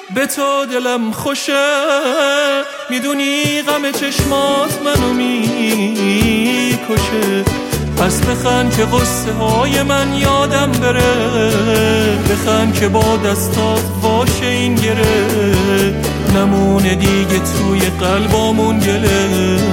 به تو دلم خوشه، میدونی غم چشمات منو میکشه. پس بخند که قصه های من یادم بره، بخند که با دستات باشه این گره، نمونه دیگه توی قلبامون گله.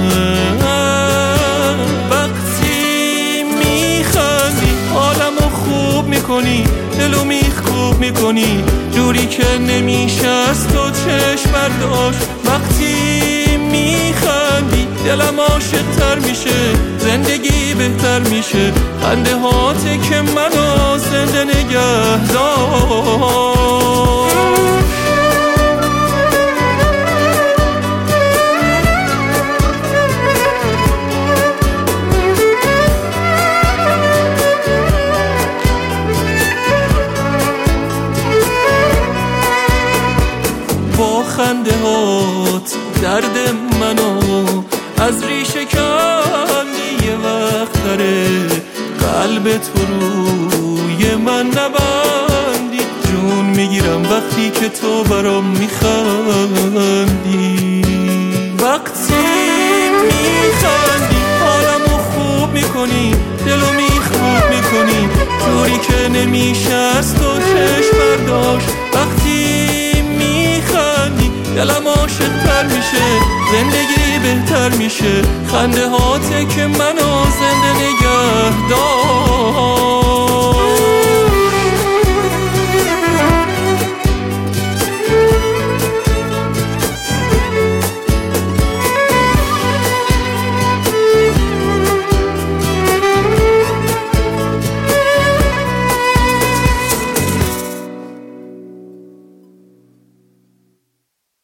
وقتی میخندی حالمو خوب میکنی، دلو میخکوب میکنی، جوری که نمیشه از تو چشم برداشت. وقتی میخندی دلم عاشق تر میشه، زندگی بهتر میشه، خنده هاته که منو زنده نگه داشت. با خنده هات درد منو از ریشه کندی، یه وقت داره قلب تو روی من نبندی. جون میگیرم وقتی که تو برام میخندی. وقتی میخندی حالمو خوب میکنی، دلو میخوب میکنی، جوری که نمیشه از تو چشم برداشت. وقتی میخندی دلم عاشق تر میشه، زندگی بهتر میشه، خنده هاته که منو زنده نگه داشت.